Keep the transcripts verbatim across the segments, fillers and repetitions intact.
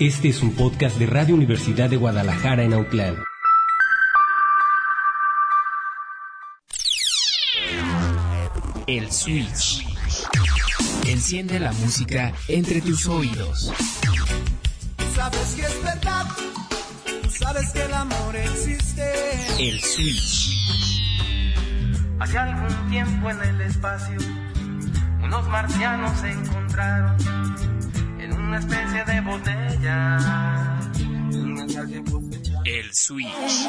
Este es un podcast de Radio Universidad de Guadalajara en Autlán. El Switch. Enciende la música entre tus oídos. Sabes que es verdad, tú sabes que el amor existe. El Switch. Hace algún tiempo en el espacio, unos marcianos se encontraron en una especie de botella. El Switch.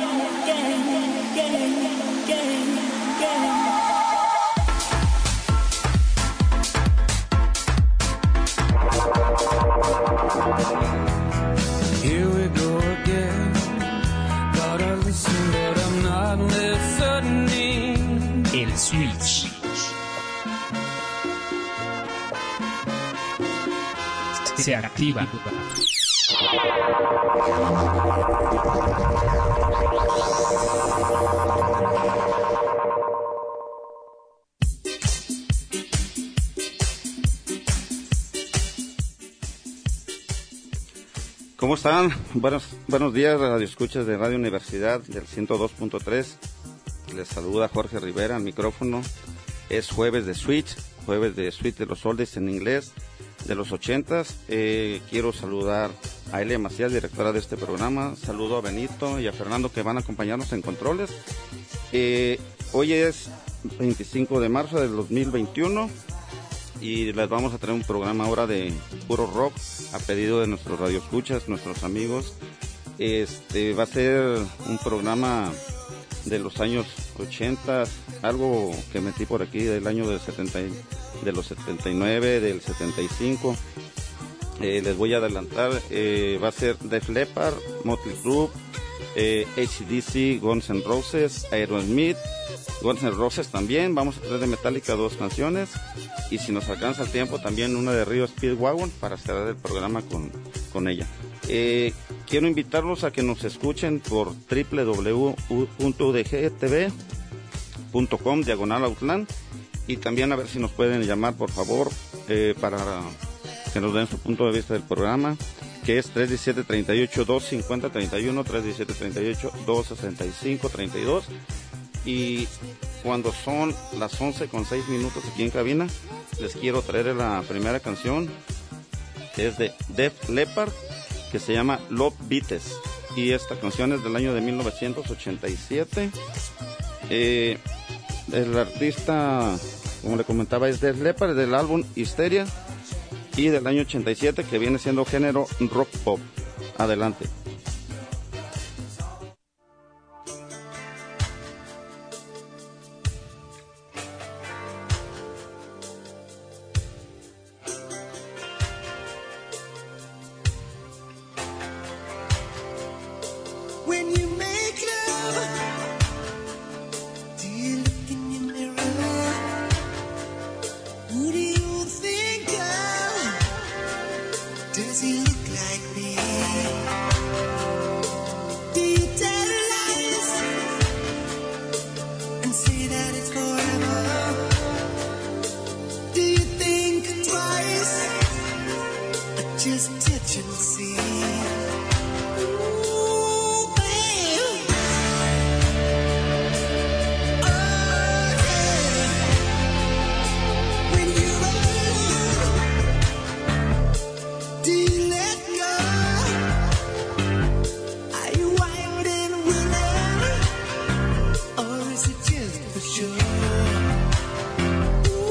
Here we go again. Gotta listen, but I'm not listening. El Switch. Se activa. ¿Cómo están? Buenos, buenos días, radioescuchas de Radio Universidad del ciento dos punto tres. Les saluda Jorge Rivera al micrófono. Es jueves de Switch, jueves de Switch de los Oldies en inglés, de los ochentas. Eh, quiero saludar a Elia Macías, directora de este programa. Saludo a Benito y a Fernando, que van a acompañarnos en controles. Eh, hoy es veinticinco de marzo del dos mil veintiuno. Y les vamos a traer un programa ahora de puro rock a pedido de nuestros radioescuchas, nuestros amigos. Este va a ser un programa de los años ochenta, algo que metí por aquí del año del setenta, de los setenta y nueve, del setenta y cinco. Eh, les voy a adelantar, eh, va a ser Def Leppard, Motley Crue, eh, A C D C, Guns N' Roses, Aerosmith, Guns N' Roses también. Vamos a traer de Metallica dos canciones. Y si nos alcanza el tiempo, también una de Río Speedwagon para cerrar el programa con, con ella. Eh, quiero invitarlos a que nos escuchen por doble u doble u doble u punto u d g t v punto com diagonal Autlán, y también a ver si nos pueden llamar, por favor, eh, para que nos den su punto de vista del programa, que es tres diecisiete, treinta y ocho, doscientos cincuenta, treinta y uno, tres diecisiete, treinta y ocho, doscientos sesenta y cinco, treinta y dos. Y cuando son las once con seis minutos aquí en cabina, les quiero traer la primera canción, que es de Def Leppard, que se llama Love Beats. Y esta canción es del año de mil novecientos ochenta y siete. Eh, el artista, como le comentaba, es Def Leppard, del álbum Hysteria, y del año ochenta y siete, que viene siendo género rock pop. Adelante.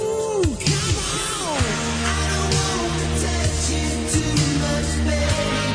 Ooh, come on, I don't want to touch you too much, baby.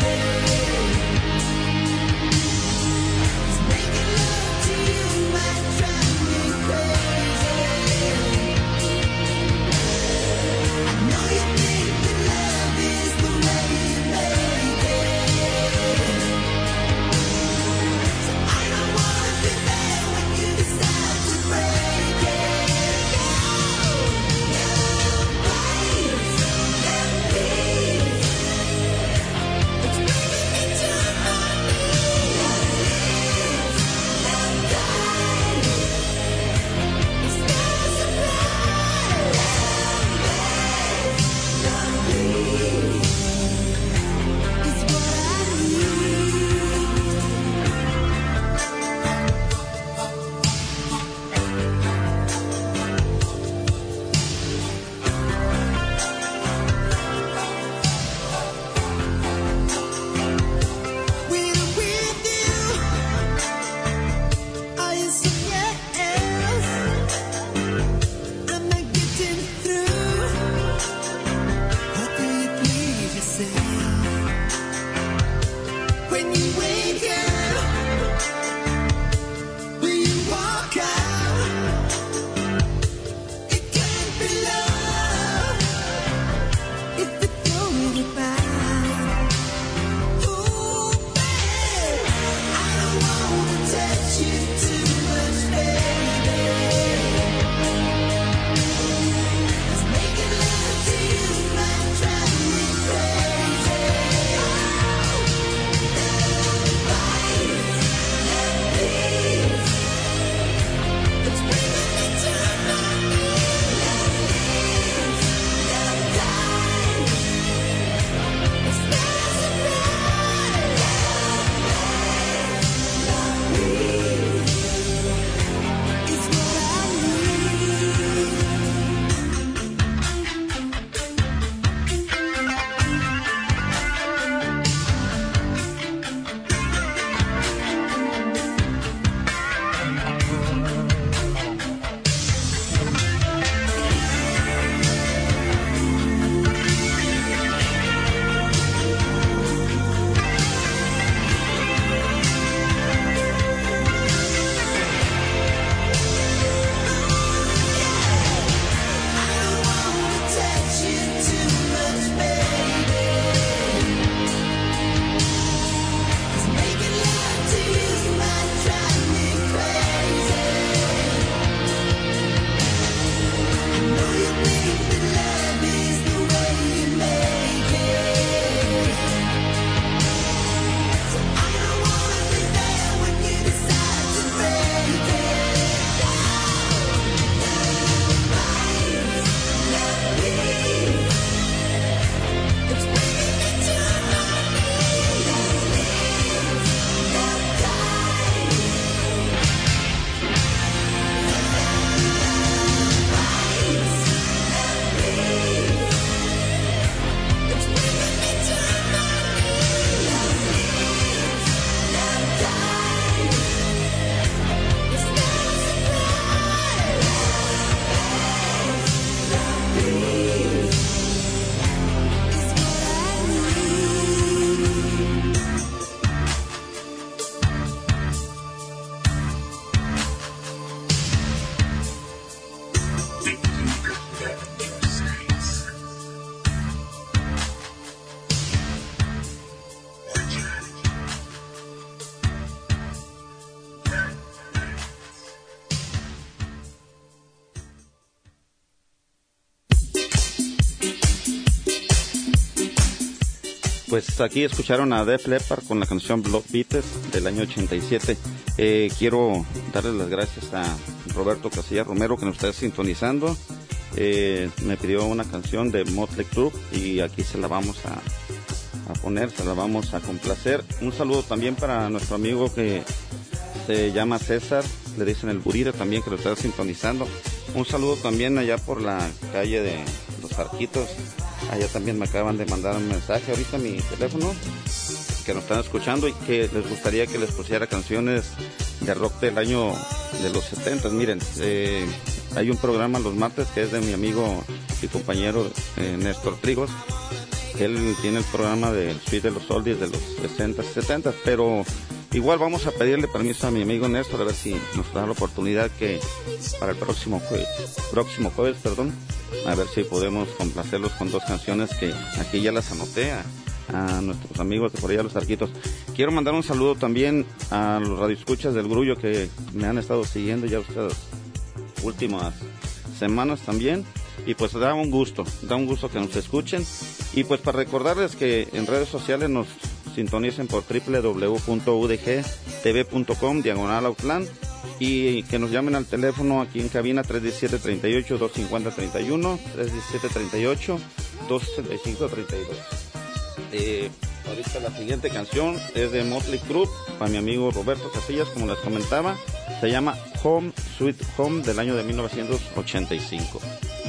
Pues aquí escucharon a Def Leppard con la canción Blood Beaters del año ochenta y siete. Eh, quiero darles las gracias a Roberto Casillas Romero que nos está sintonizando. Eh, me pidió una canción de Motley Crue y aquí se la vamos a, a poner, se la vamos a complacer. Un saludo también para nuestro amigo que se llama César, le dicen el Burira también, que lo está sintonizando. Un saludo también allá por la calle de Los Arquitos. Allá también me acaban de mandar un mensaje ahorita a mi teléfono que nos están escuchando y que les gustaría que les pusiera canciones de rock del año de los setenta. Miren, eh, hay un programa los martes que es de mi amigo y compañero eh, Néstor Trigos. Él tiene el programa del Suite de los Oldies de los sesenta, setenta, pero igual vamos a pedirle permiso a mi amigo Néstor a ver si nos da la oportunidad que para el próximo jueves, próximo jueves, perdón, a ver si podemos complacerlos con dos canciones que aquí ya las anoté a, a nuestros amigos de por allá Los Arquitos. Quiero mandar un saludo también a los radioescuchas del Grullo que me han estado siguiendo ya estas últimas semanas también, y pues da un gusto, da un gusto que nos escuchen, y pues para recordarles que en redes sociales nos sintonicen por doble u doble u doble u punto u d g t v punto com diagonal Outland y que nos llamen al teléfono aquí en cabina tres diecisiete, treinta y ocho, doscientos cincuenta, treinta y uno, tres diecisiete, treinta y ocho, doscientos sesenta y cinco, treinta y dos. Eh, ahorita la siguiente canción es de Motley Crue para mi amigo Roberto Casillas, como les comentaba, se llama Home Sweet Home del año de mil novecientos ochenta y cinco.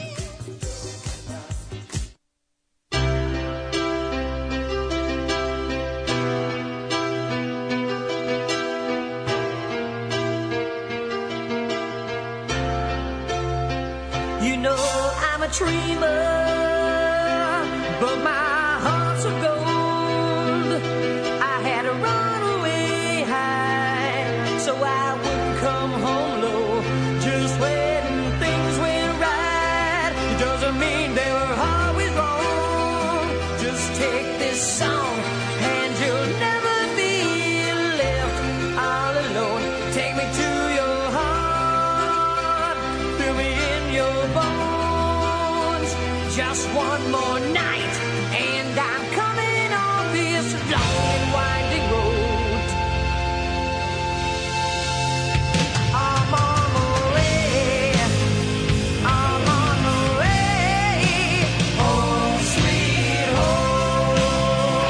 Dreamer, but my heart's of gold. I had to run away high, so I wouldn't come home low. Just when things went right, it doesn't mean they were always wrong. Just take this song, and you'll never be left all alone. Take me to your heart, feel me in your bones. Just one more night, and I'm coming on this long and winding road. I'm on the way, I'm on the way, home sweet home.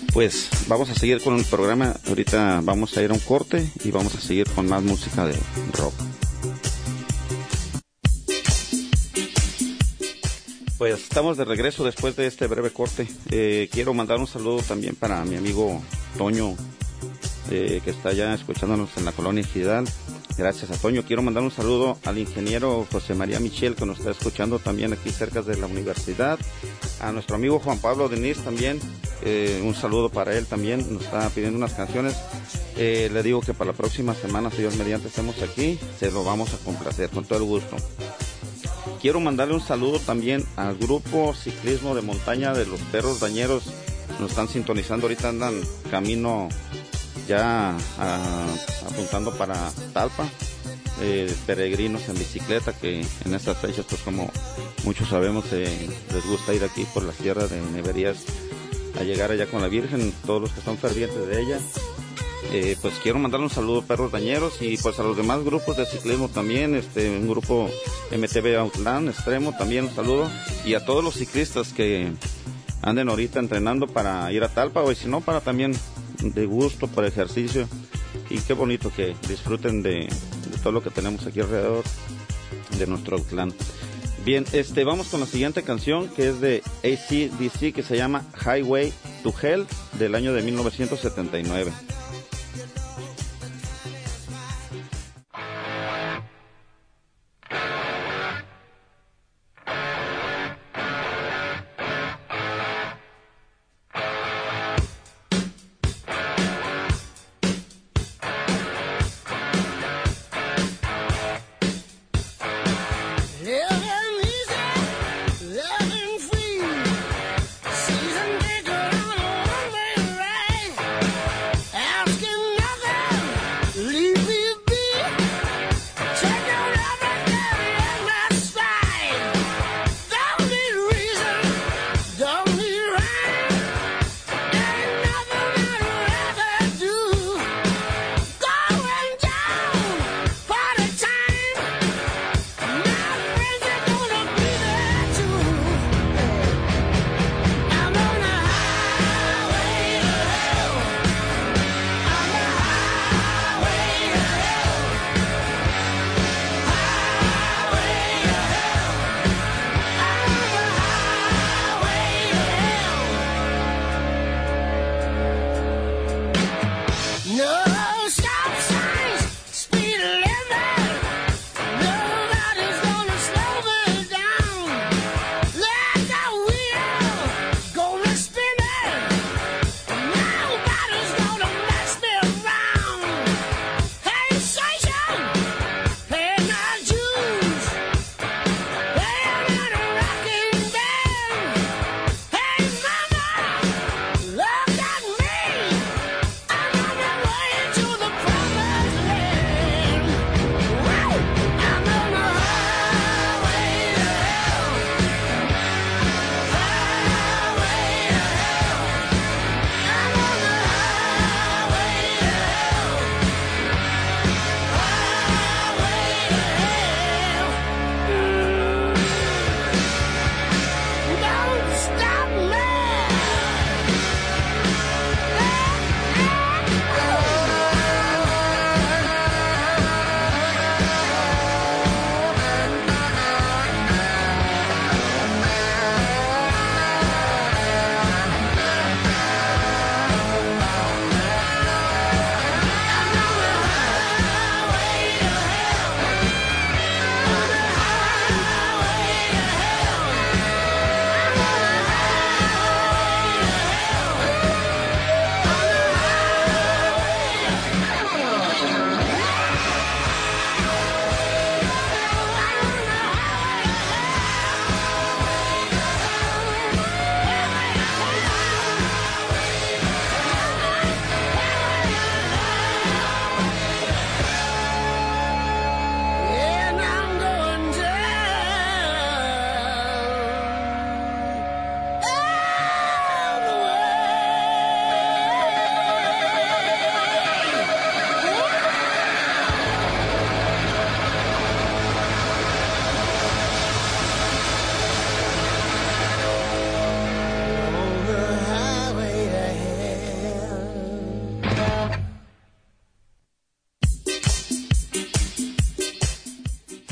Pues vamos a seguir con el programa. Ahorita vamos a ir a un corte y vamos a seguir con más música de rock. Pues estamos de regreso después de este breve corte. Eh, quiero mandar un saludo también para mi amigo Toño, eh, que está ya escuchándonos en la colonia Ejidal. Gracias a Toño. Quiero mandar un saludo al ingeniero José María Michel, que nos está escuchando también aquí cerca de la universidad. A nuestro amigo Juan Pablo Denis también, eh, un saludo para él también. Nos está pidiendo unas canciones. Eh, le digo que para la próxima semana, si Dios mediante, estemos aquí, se lo vamos a complacer con todo el gusto. Quiero mandarle un saludo también al grupo Ciclismo de Montaña de los Perros Dañeros. Nos están sintonizando, ahorita andan camino ya a, apuntando para Talpa. Eh, peregrinos en bicicleta, que en estas fechas, pues como muchos sabemos, eh, les gusta ir aquí por la sierra de Neverías a llegar allá con la Virgen, todos los que están fervientes de ella. Eh, pues quiero mandarle un saludo a Perros Dañeros y pues a los demás grupos de ciclismo también, este un grupo M T B Outland Extremo también un saludo, y a todos los ciclistas que anden ahorita entrenando para ir a Talpa, o si no, para también de gusto, por ejercicio. Y qué bonito que disfruten de, de todo lo que tenemos aquí alrededor de nuestro Outland. Bien, este vamos con la siguiente canción, que es de A C D C, que se llama Highway to Hell, del año de mil novecientos setenta y nueve. Living easy, living free, season ticket on a one-way ride.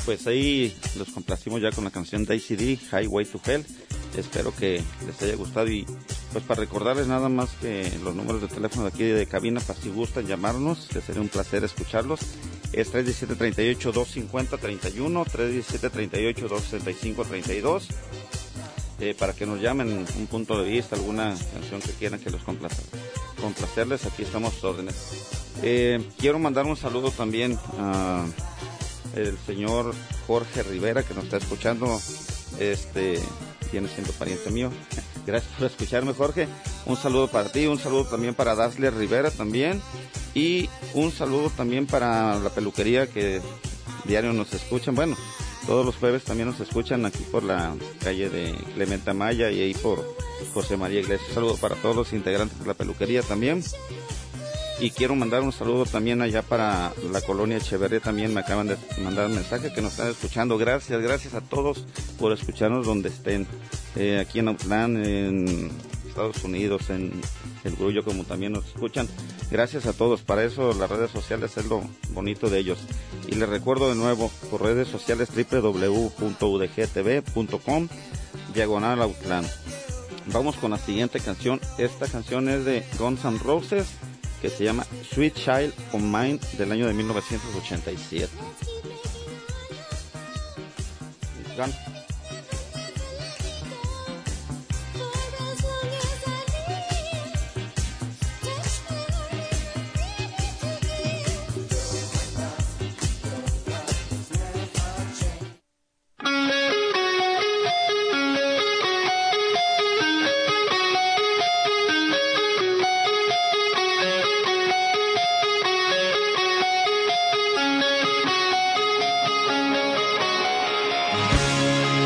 pues ahí los complacimos ya con la canción Daisy D, Highway to Hell. Espero que les haya gustado y pues para recordarles nada más que los números de teléfono de aquí de cabina para si gustan llamarnos, que sería un placer escucharlos. Es tres uno siete, tres ocho, dos cinco cero, tres uno, tres uno siete, tres ocho, dos seis cinco, tres dos. Eh, para que nos llamen un punto de vista, alguna canción que quieran que los complacer, complacerles, aquí estamos a sus órdenes. Eh, quiero mandar un saludo también a el señor Jorge Rivera, que nos está escuchando, este viene siendo pariente mío. Gracias por escucharme, Jorge. Un saludo para ti, un saludo también para Dasler Rivera también, y un saludo también para la peluquería que diario nos escuchan, bueno, todos los jueves también nos escuchan aquí por la calle de Clemente Amaya y ahí por José María Iglesias. Un saludo para todos los integrantes de la peluquería también. Y quiero mandar un saludo también allá para la colonia Echeverría, también me acaban de mandar un mensaje que nos están escuchando. Gracias, gracias a todos por escucharnos donde estén, eh, aquí en Autlán, en Estados Unidos, en el Grullo, como también nos escuchan. Gracias a todos, para eso las redes sociales es lo bonito de ellos. Y les recuerdo de nuevo, por redes sociales doble u doble u doble u punto u d g t v punto com, diagonal Autlán. Vamos con la siguiente canción. Esta canción es de Guns N' Roses, que se llama Sweet Child of Mine, del año de mil novecientos ochenta y siete. Thank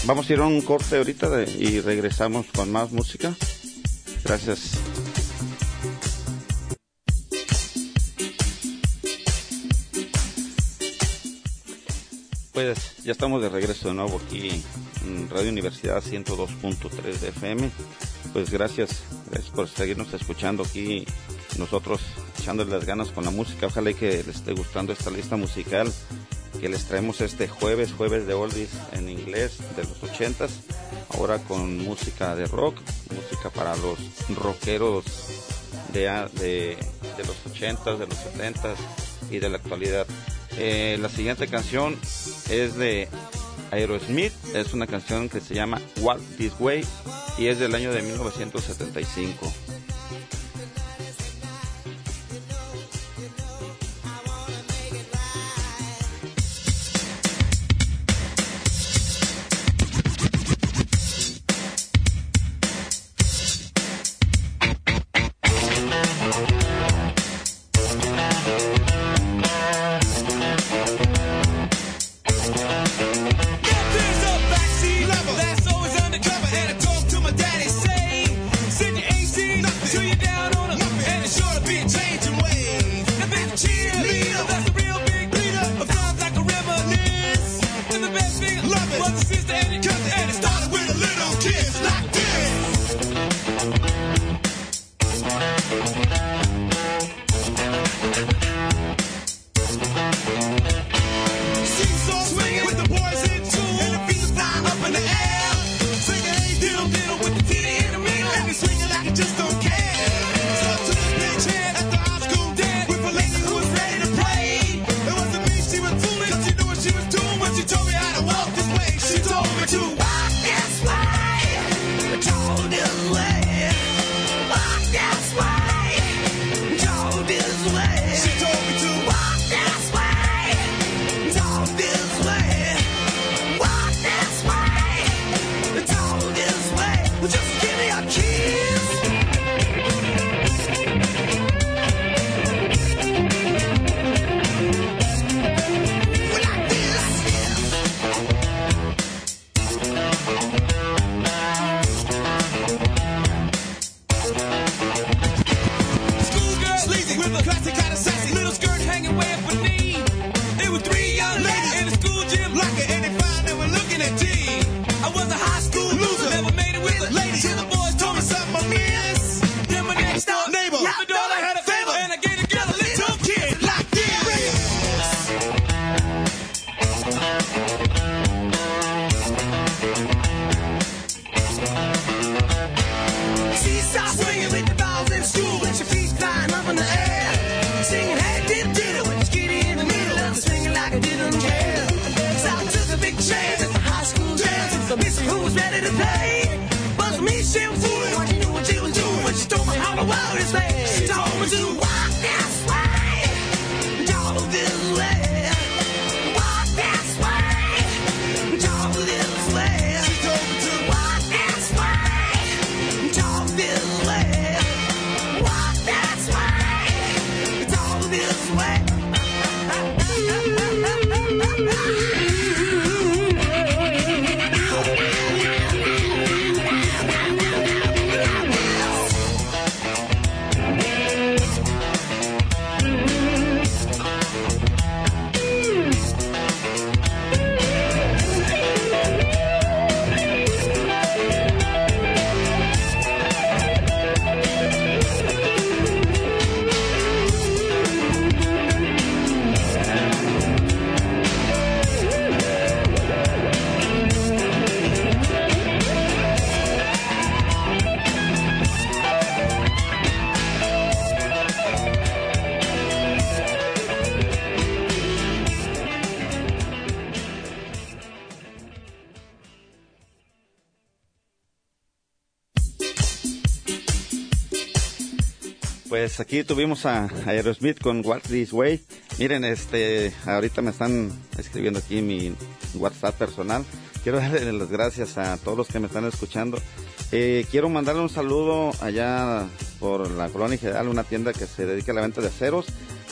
Vamos a ir a un corte ahorita de, y regresamos con más música. Gracias. Pues ya estamos de regreso de nuevo aquí en Radio Universidad ciento dos punto tres de F M. Pues gracias, gracias por seguirnos escuchando aquí, nosotros echándole las ganas con la música. Ojalá y que les esté gustando esta lista musical que les traemos este jueves, jueves de oldies en inglés de los ochentas, ahora con música de rock, música para los rockeros de, de, de los ochentas, de los setentas y de la actualidad. Eh, la siguiente canción es de Aerosmith, es una canción que se llama Walk This Way y es del año de mil novecientos setenta y cinco. Pues aquí tuvimos a Aerosmith con Walk This Way. Miren, este, ahorita me están escribiendo aquí mi WhatsApp personal. Quiero darle las gracias a todos los que me están escuchando. Eh, quiero mandarle un saludo allá por la Colonia General, una tienda que se dedica a la venta de aceros.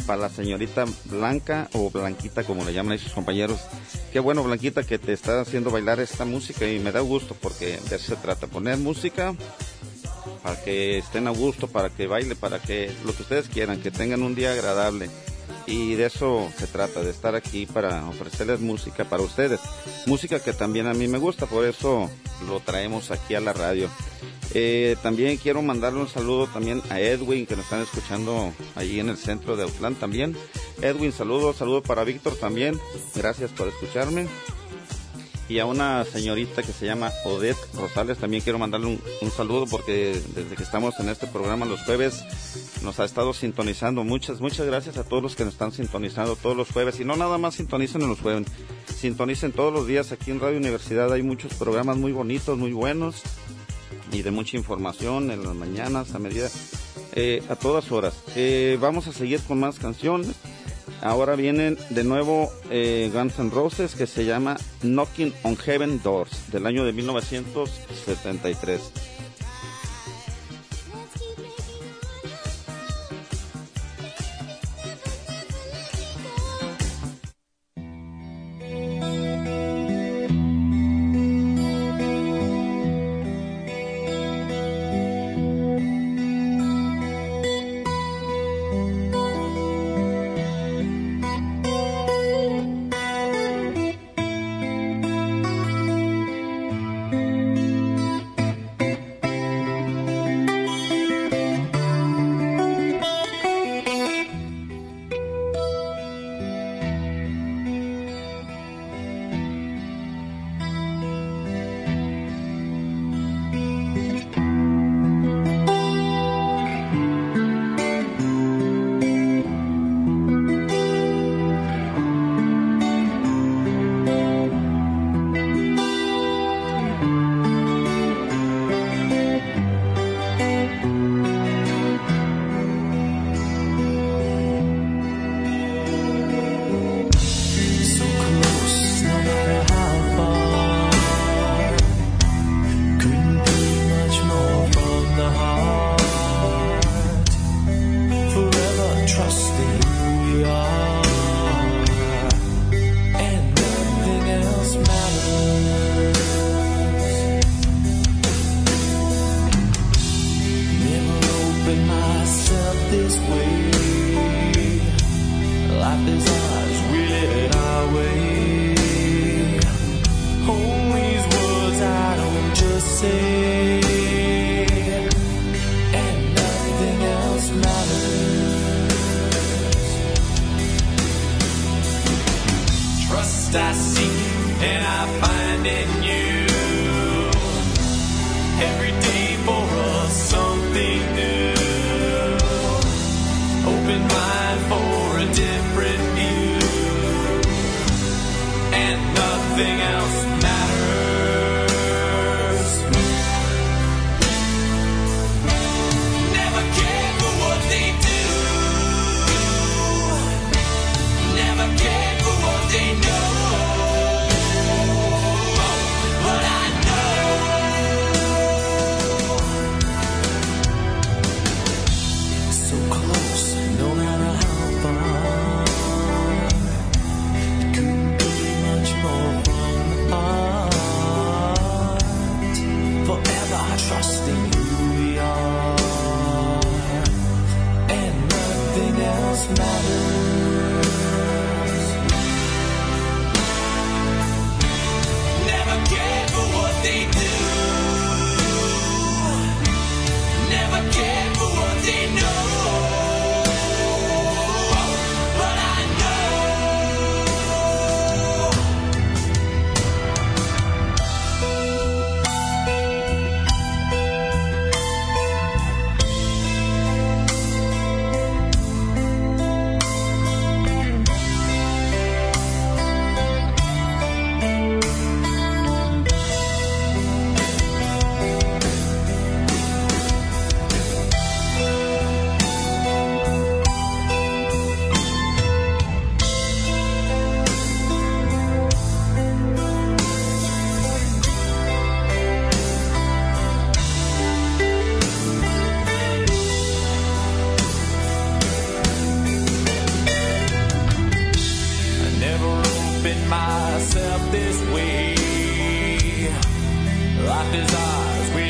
para la señorita Blanca, o Blanquita como le llaman ahí sus compañeros. Qué bueno, Blanquita, que te está haciendo bailar esta música, y me da gusto porque de eso se trata, poner música para que estén a gusto, para que baile, para que lo que ustedes quieran, que tengan un día agradable. Y de eso se trata, de estar aquí para ofrecerles música para ustedes. Música que también a mí me gusta, por eso lo traemos aquí a la radio. Eh, también quiero mandarle un saludo también a Edwin, que nos están escuchando allí en el centro de Autlán también. Edwin, saludos, saludo para Víctor también, gracias por escucharme. Y a una señorita que se llama Odette Rosales, también quiero mandarle un, un saludo, porque desde que estamos en este programa los jueves nos ha estado sintonizando. Muchas, muchas gracias a todos los que nos están sintonizando todos los jueves. Y no nada más sintonicen en los jueves, sintonicen todos los días aquí en Radio Universidad. Hay muchos programas muy bonitos, muy buenos, y de mucha información en las mañanas, a medida, eh, a todas horas. Eh, vamos a seguir con más canciones. Ahora vienen de nuevo eh, Guns N' Roses, que se llama Knocking on Heaven Doors, del año de mil novecientos setenta y tres.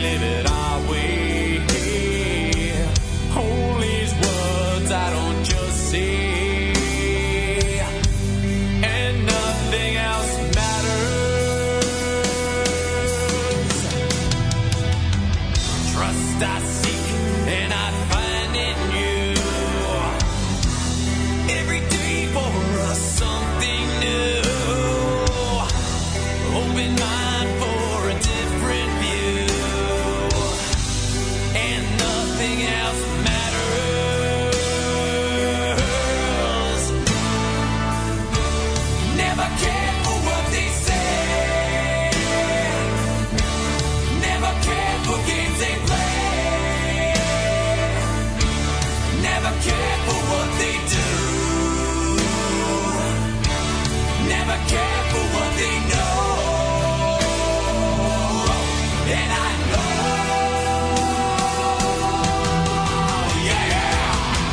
live it our way. All these words I don't just say, and nothing else matters. Trust I seek and I find in you. Every day for us something new. Open mind for a different view, and nothing else matters. Never care for what they say, never care for games they play, never care for what they do, never care for what they know. And I know, yeah, yeah.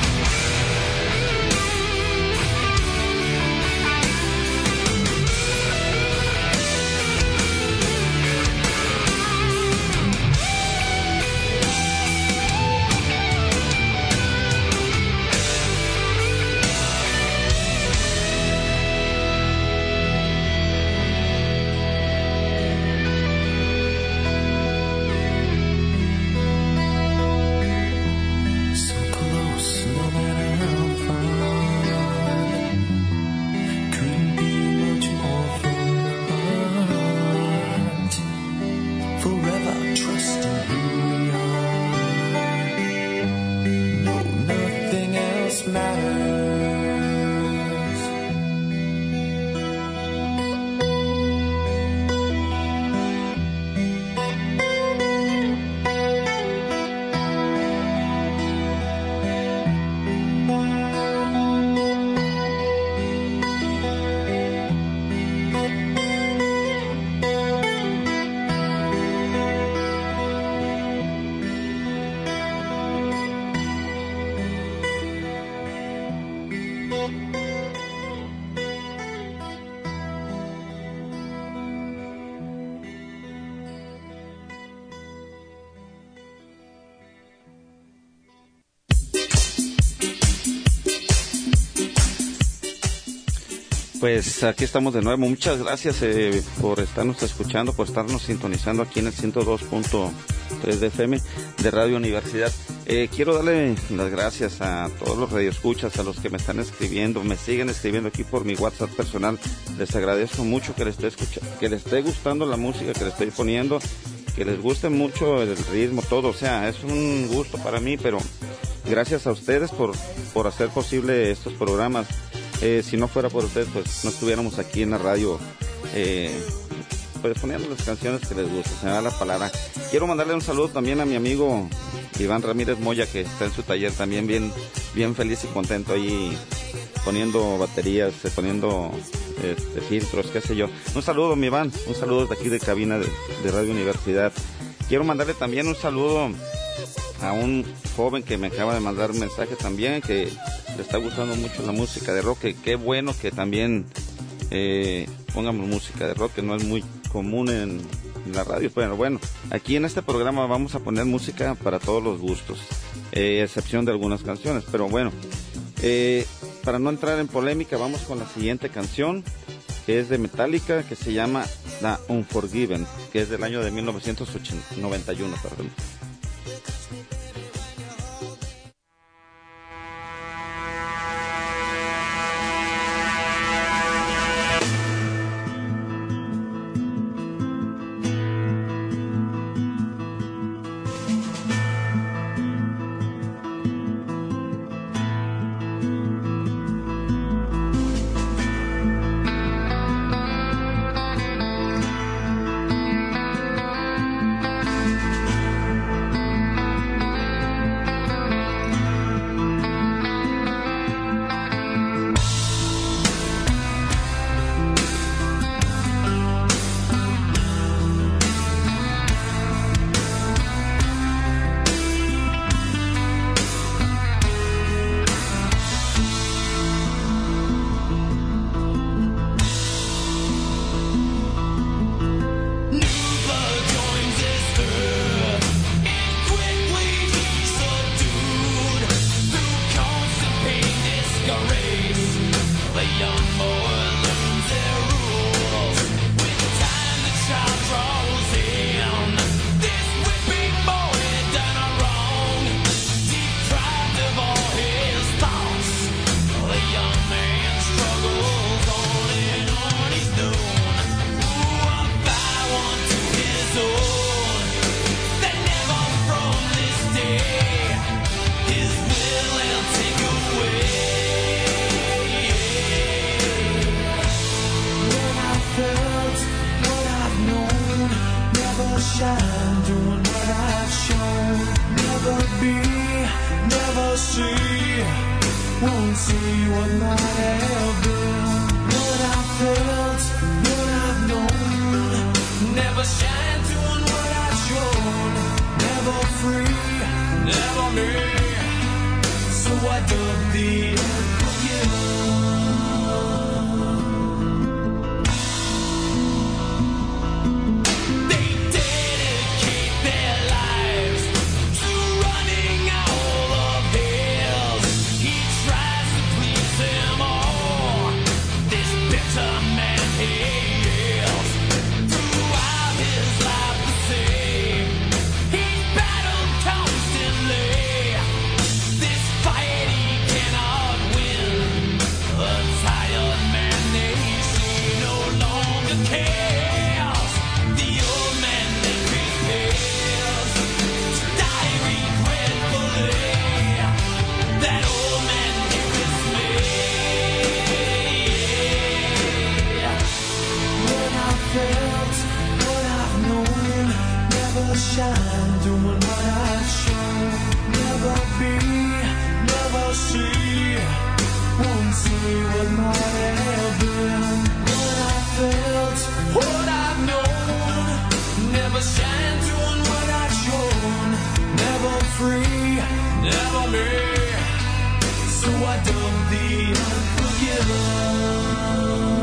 So close, no matter how far. Couldn't be much more from the heart. Forever trusting who we are. No, nothing else matters. Pues aquí estamos de nuevo. Muchas gracias eh, por estarnos escuchando, por estarnos sintonizando aquí en el ciento dos punto tres de F M de Radio Universidad. Eh, quiero darle las gracias a todos los radioescuchas, a los que me están escribiendo, me siguen escribiendo aquí por mi WhatsApp personal. Les agradezco mucho que les esté escuchando, que les esté gustando la música que les estoy poniendo, que les guste mucho el ritmo, todo. O sea, es un gusto para mí, pero gracias a ustedes por, por hacer posible estos programas. Eh, si no fuera por ustedes, pues no estuviéramos aquí en la radio eh, pues poniendo las canciones que les gustan. Se me da la palabra. Quiero mandarle un saludo también a mi amigo Iván Ramírez Moya, que está en su taller también bien, bien feliz y contento ahí poniendo baterías, eh, poniendo este, filtros, qué sé yo. Un saludo, mi Iván, un saludo desde aquí de cabina de, de Radio Universidad. Quiero mandarle también un saludo a un joven que me acaba de mandar un mensaje también, que le está gustando mucho la música de rock. Que qué bueno que también eh, pongamos música de rock, que no es muy común en, en la radio. Pero bueno, aquí en este programa vamos a poner música para todos los gustos, eh, excepción de algunas canciones. Pero bueno, eh, para no entrar en polémica, vamos con la siguiente canción, que es de Metallica, que se llama The Unforgiven, que es del año de mil novecientos noventa y uno, perdón. Thank shine doing what I've shown. Never be, never see, won't see what might have been. What I felt, what I've known. Never shine doing what I've shown. Never free, never me. So I dug the unforgiven. Shine, doing what I've shown. Never be, never see, won't see what might have been. What I felt, what I've known. Never shine, doing what I've shown. Never free, never me. So I dug the unforgiven.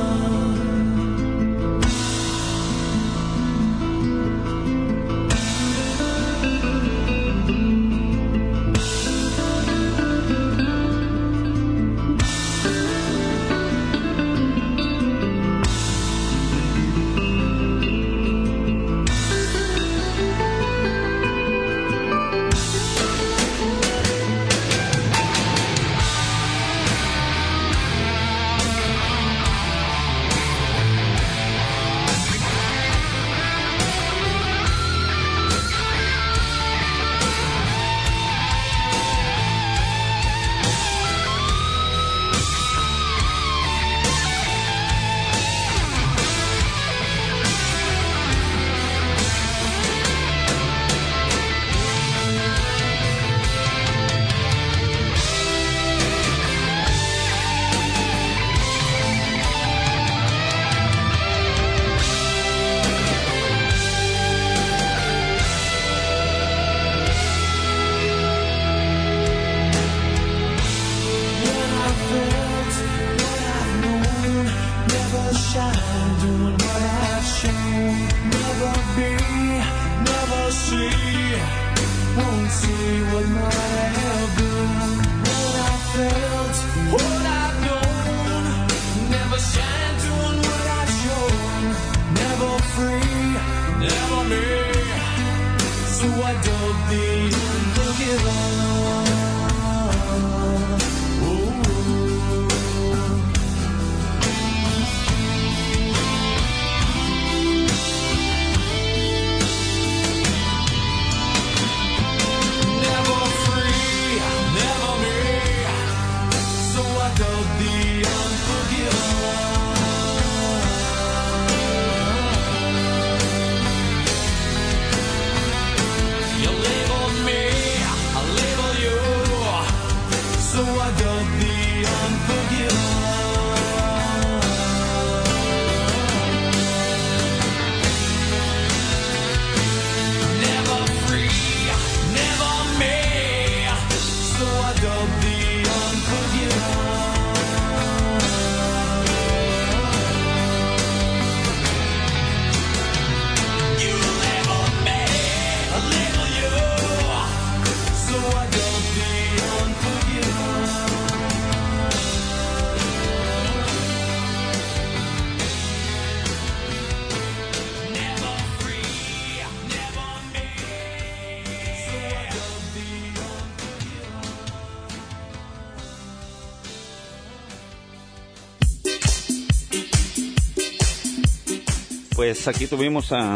Pues aquí tuvimos a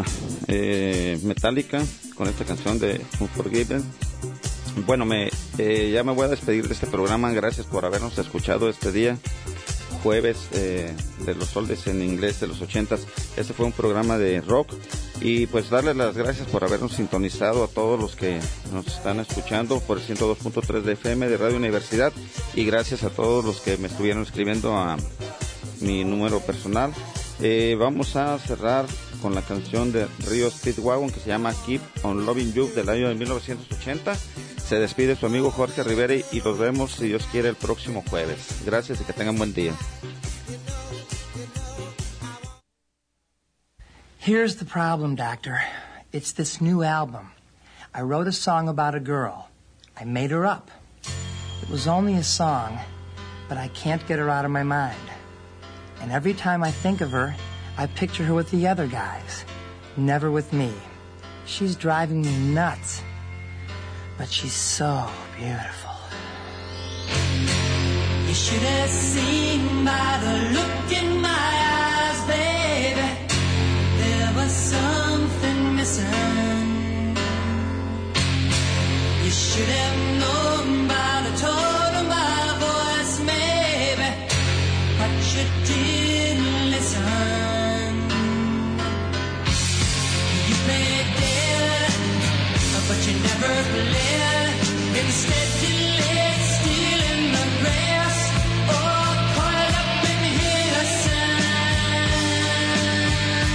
eh, Metallica con esta canción de Unforgiven. Bueno, me, eh, ya me voy a despedir de este programa. Gracias por habernos escuchado este día, jueves eh, de los oldies en inglés de los ochentas. Este fue un programa de rock Y pues darles las gracias por habernos sintonizado a todos los que nos están escuchando por el ciento dos punto tres de F M de Radio Universidad, y gracias a todos los que me estuvieron escribiendo a mi número personal. Eh, vamos a cerrar con la canción de Rio Speedwagon que se llama Keep on Loving You del año de mil novecientos ochenta. Se despide su amigo Jorge Rivera y los vemos, si Dios quiere, el próximo jueves. Gracias y que tengan buen día. Here's the problem, Doctor. It's this new album. I wrote a song about a girl. I made her up. It was only a song, but I can't get her out of my mind. And every time I think of her, I picture her with the other guys, never with me. She's driving me nuts, but she's so beautiful. You should have seen by the look in my eyes, baby. There was something missing. You should have known by the tone of my voice, maybe, but you didn't listen. You played dead, but you never played. Instead you lay still in the grass, or coiled up in his sand.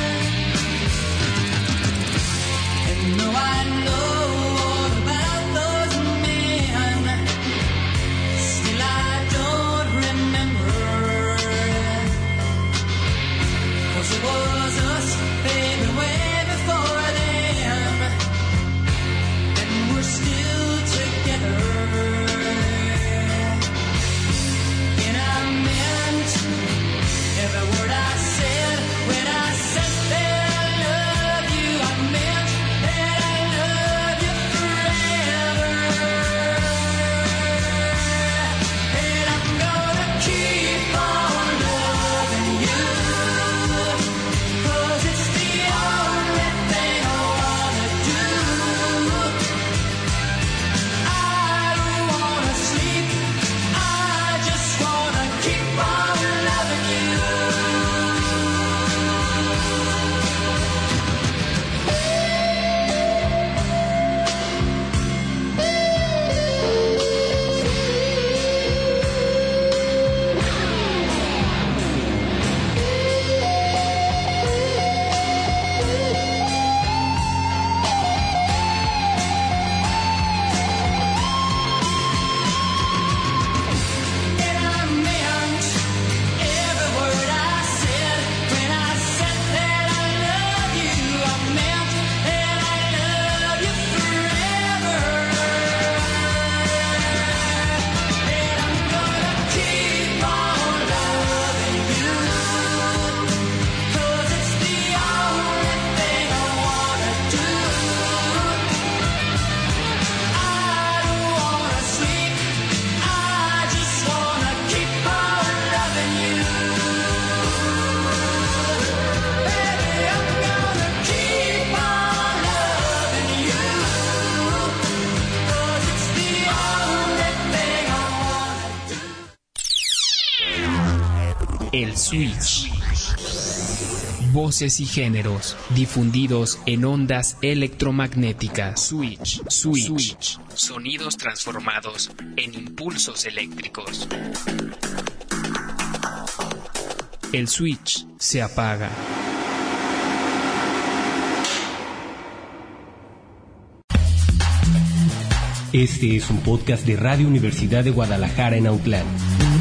And though I know all about those men, still I don't remember. 'Cause it was us, baby, way before them, and we're still together. And I meant every word I said when I said that I love you. I meant that I love you forever. And I'm gonna keep on loving you, 'cause it's the only thing I wanna do. I don't wanna sleep, I just wanna keep on loving you. And I meant every word I said when I said that I love you. I meant that I love you forever. And I'm gonna keep on loving you, 'cause it's the only thing I wanna do. I don't wanna sleep, I just wanna keep on loving you. Baby, I'm gonna keep on loving you, 'cause it's the only thing I wanna do. El Switch. Voces y géneros difundidos en ondas electromagnéticas. Switch, switch, switch. Sonidos transformados en impulsos eléctricos. El switch se apaga. Este es un podcast de Radio Universidad de Guadalajara en Autlán.